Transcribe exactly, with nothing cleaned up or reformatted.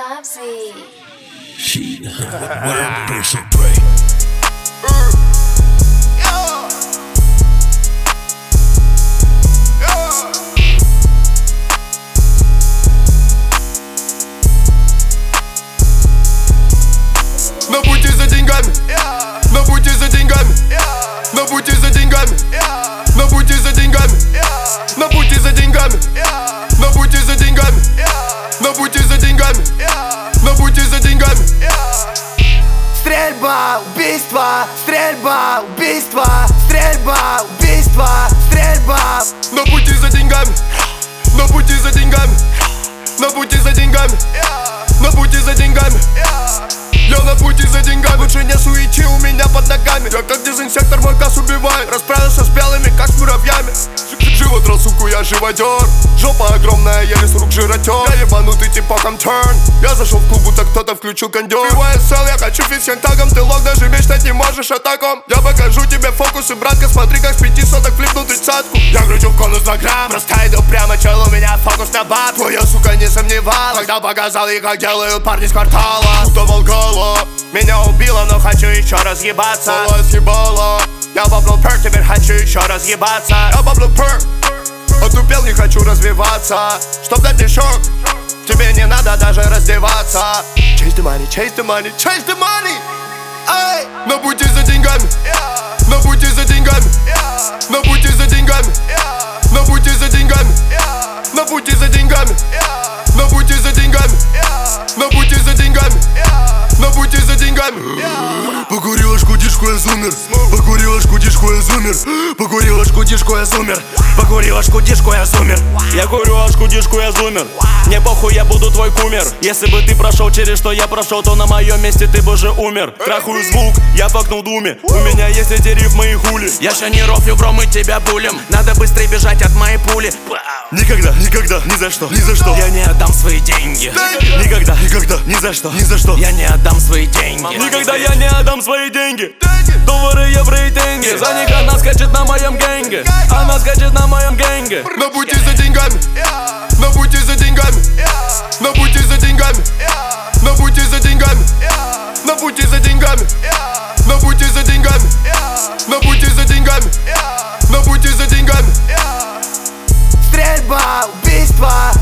Bobsy. She, what a she pray. На пути за деньгами, на пути за деньгами, на пути за деньгами, на пути за деньгами, на пути за деньгами, на пути за деньгами, на пути за деньгами, на пути за деньгами. Стрельба, убийство, стрельба, убийство, стрельба, убийство, стрельба. На пути за деньгами, на пути за деньгами, на пути за деньгами, на пути за деньгами. Я на пути за деньгами. Лучше не суети у меня под ногами. Я как дезинсектор, мой газ убивает. Расправился с белыми, как с муравьями. Животрол, суку, я живодер. Жопа огромная, еле с рук жиротер. Я ебанутый типоком turn. Я зашел в клуб, будто кто-то включил кондер. Пивая сел, я хочу фисентагом. Ты лох, даже мечтать не можешь о таком. Я покажу тебе фокусы, братка. Смотри, как с пяти соток флипнул тридцатку. Я кручу в конус на грамм. Раскайду прямо, чел, у меня фокус на баб. Твоя сука не сомневалась, когда показал ей, как делают парни с квартала. Будто Волгала. Меня убило, но хочу еще разъебаться. Соло съебало. Я баблю перк, теперь хочу еще разъебаться. Я баблю перк, отупел, не хочу развиваться. Чтоб дать мне шок, тебе не надо даже раздеваться. Chase the money, chase the money, chase the money. Ай! На пути за деньгами, на пути за деньгами, на пути за деньгами, на пути за деньгами, на пути за деньгами, на пути за деньгами, на пути за деньгами, на пути за деньгами. Покурила шкудишку, я зумер. Покурила шкудишку, я зумер. Покурила шкудишку, я зумер. Покурила шкудишку, я зумер. Я курю шкудишку, я зумер. Мне похуй, я буду твой кумир. Если бы ты прошел через что я прошел, то на моем месте ты бы уже умер. Трахую звук, я факнул думе. У меня есть эти рифмы и хули. Я ща не рофлю, бро, мы тебя булим. Надо быстрее бежать от моей пули. Никогда, никогда, ни за что, ни за что. Я не отдам свои деньги. Никогда, никогда, ни за что, ни за что. Я не отдам свои деньги. Никогда я не отдам свои деньги. Доллары, евро и тенге. За них она скачет на моем гэнге. Она скачет на моем гэнге. На пути за деньгами, на пути за деньгами, на пути за деньгами, на пути за деньгами, на пути за деньгами, на пути за деньгами, на пути за деньгами, на пути за деньгами. Стрельба, убийство,